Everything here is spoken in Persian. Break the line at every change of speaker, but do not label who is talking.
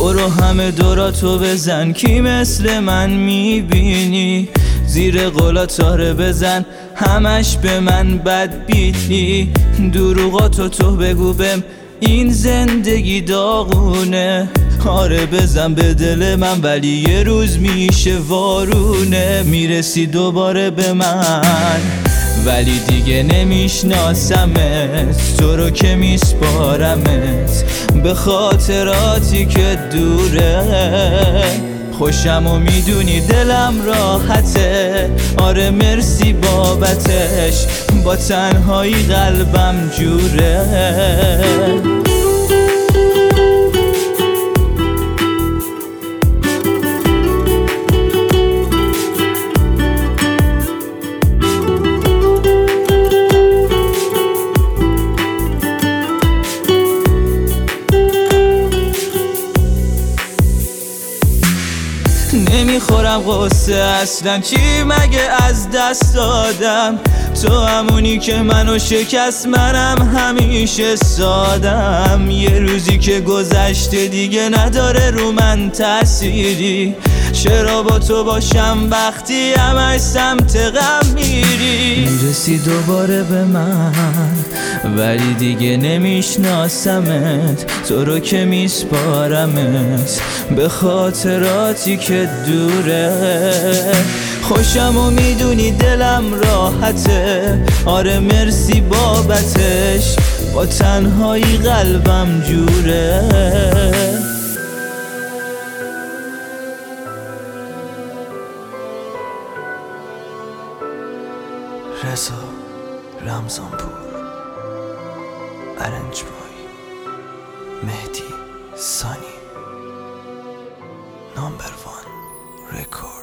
برو همه دوراتو بزن کی مثل من میبینی، زیر قلاتاره بزن همش به من بد بیتنی، دروغاتو تو بگو بهم این زندگی داغونه، آره بزن به دل من ولی یه روز میشه وارونه، میرسی دوباره به من ولی دیگه نمیشناسمت، تو رو که میسپارمت به خاطراتی که دوره، خوشم و میدونی دلم راحته، آره مرسی بابتش با تنهایی قلبم جوره. نمیخورم قصه اصلا، چی مگه از دست دادم، تو همونی که منو شکست منم همیشه سادم، یه روزی که گذشته دیگه نداره رو من تأثیری، چرا با تو باشم وقتی همش سمت غم میری، میرسی دوباره به من ولی دیگه نمیشناسمت، تو رو که میسپارمت به خاطراتی که دوره، خوشم و میدونی دلم راحته، آره مرسی بابتش با تنهایی قلبم جوره.
رضا رمضانپور، ارنجبای مهدی سانی، نمبر 1 رکورد.